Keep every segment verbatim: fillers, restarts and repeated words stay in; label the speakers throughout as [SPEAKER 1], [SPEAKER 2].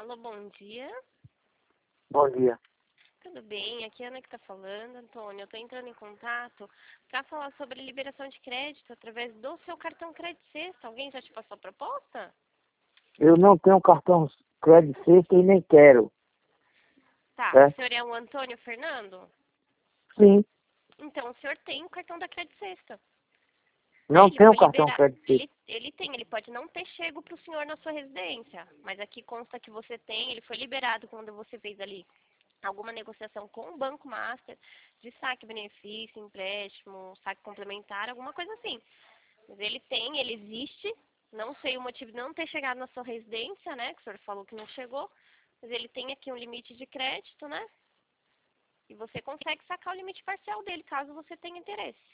[SPEAKER 1] Alô, bom dia.
[SPEAKER 2] Bom dia.
[SPEAKER 1] Tudo bem? Aqui é a Ana que está falando, Antônio. Eu estou entrando em contato para falar sobre liberação de crédito através do seu cartão Crédito Sexta. Alguém já te passou a proposta?
[SPEAKER 2] Eu não tenho cartão Crédito Sexta e nem quero.
[SPEAKER 1] Tá.
[SPEAKER 2] É?
[SPEAKER 1] O senhor é o Antônio Fernando?
[SPEAKER 2] Sim.
[SPEAKER 1] Então, o senhor tem o cartão da Crédito Sexta.
[SPEAKER 2] Não
[SPEAKER 1] Ele
[SPEAKER 2] tenho
[SPEAKER 1] foi
[SPEAKER 2] cartão
[SPEAKER 1] liberado.
[SPEAKER 2] Crédito Sexta.
[SPEAKER 1] Ele, ele tem, ele pode não ter chego para o senhor na sua residência, mas aqui consta que você tem, ele foi liberado quando você fez ali alguma negociação com o Banco Master, de saque benefício, empréstimo, saque complementar, alguma coisa assim. Mas ele tem, ele existe, não sei o motivo de não ter chegado na sua residência, né, que o senhor falou que não chegou, mas ele tem aqui um limite de crédito, né, e você consegue sacar o limite parcial dele, caso você tenha interesse.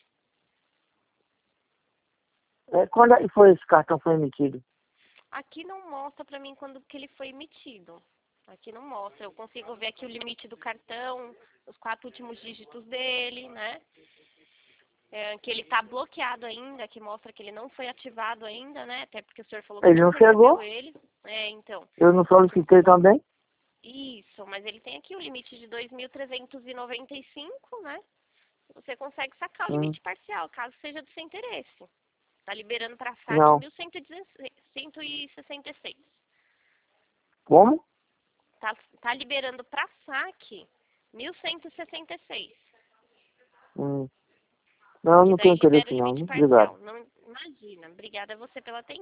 [SPEAKER 2] É, quando é que foi esse cartão foi emitido?
[SPEAKER 1] Aqui não mostra pra mim quando que ele foi emitido. Aqui não mostra. Eu consigo ver aqui o limite do cartão, os quatro últimos dígitos dele, né? É, que ele tá bloqueado ainda, que mostra que ele não foi ativado ainda, né? Até porque o senhor falou que
[SPEAKER 2] Ele
[SPEAKER 1] não
[SPEAKER 2] não
[SPEAKER 1] recebeu
[SPEAKER 2] chegou?
[SPEAKER 1] ele. É, então.
[SPEAKER 2] Eu não solicitei também?
[SPEAKER 1] Isso, mas ele tem aqui o limite de dois mil trezentos e noventa e cinco, né? Você consegue sacar o
[SPEAKER 2] Hum,
[SPEAKER 1] limite parcial, caso seja do seu interesse. Tá liberando para saque
[SPEAKER 2] não.
[SPEAKER 1] mil cento e sessenta e seis.
[SPEAKER 2] Como?
[SPEAKER 1] Tá, tá liberando para saque mil cento e sessenta e seis.
[SPEAKER 2] Hum. Não,
[SPEAKER 1] Que
[SPEAKER 2] não tenho
[SPEAKER 1] daí libera
[SPEAKER 2] interesse
[SPEAKER 1] o
[SPEAKER 2] não.
[SPEAKER 1] limite
[SPEAKER 2] Muito obrigado.
[SPEAKER 1] parcial. Não, imagina. Obrigada a você pela atenção.